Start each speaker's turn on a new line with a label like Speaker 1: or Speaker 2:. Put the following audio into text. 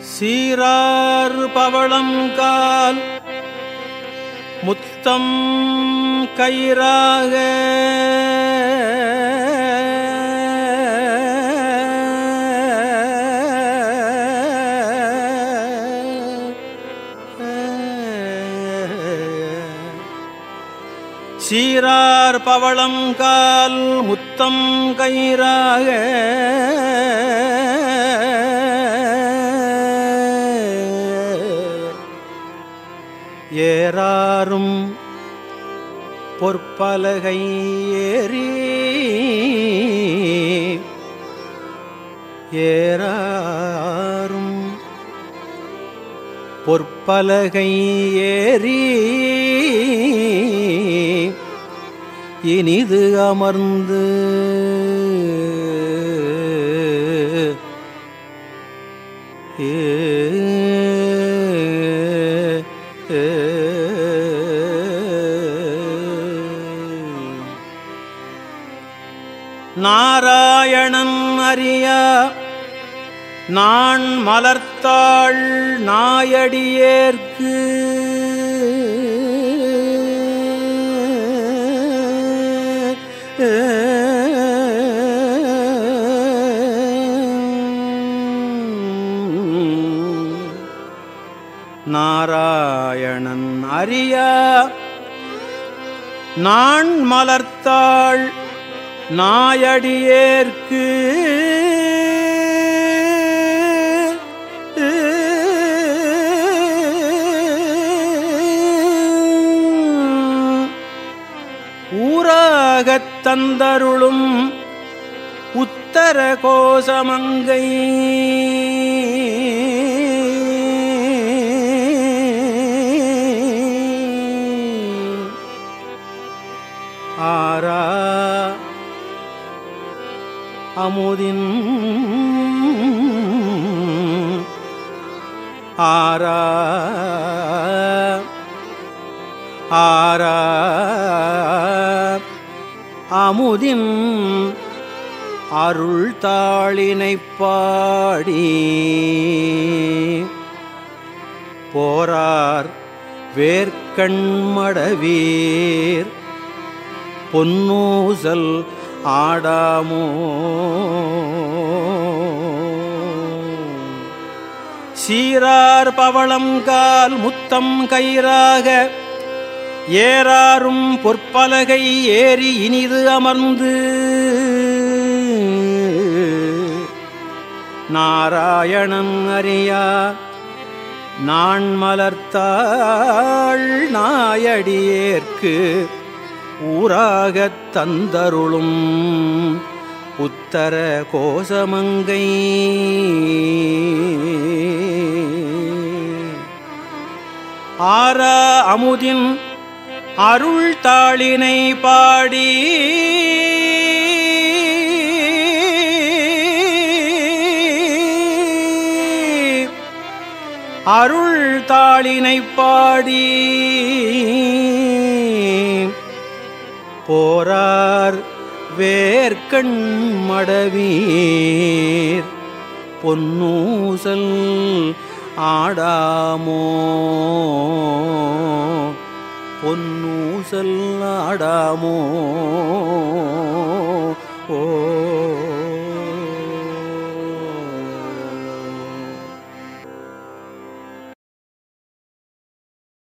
Speaker 1: சீரார் பவளங்கால் முத்தம் கயிறாக சீரார் பவளங்கால் முத்தம் கயிறாக ஏறாரும் பொற்பலகை ஏறி ஏறாரும் பொற்பலகை ஏறி இனிது அமர்ந்து நாராயணன் அறியா நான் மலர்த்தாள் நாயடியேற்கு நாராயணன் அறியா நான் மலர்த்தாள் நாயடியேற்கு ஊராகத் தந்தருளும் உத்தர கோசமங்கை ஆரா அமுதின் ஆரா ஆரா அமுதின் அருள் தாளினைப் பாடி போரார் வேர்க்கண்மடவீர் பொன்னூசல் ஆடாமோ சீரார் பவளங்கால் முத்தம் கயிறாக ஏறாரும் பொற்பலகை ஏறி இனிது அமர்ந்து நாராயணன் அறியா நான் மலர்த்தாள் நாயடியேற்கு ஊராகத் தந்தருளும் உத்தர கோசமங்கை ஆரா அமுதின் அருள் தாளினை பாடி அருள் தாளினை பாடி போரார் வேர்க்கண் மடவீர் பொன்னூசல் ஆடாமோ பொன்னூசல் ஆடாமோ ஓ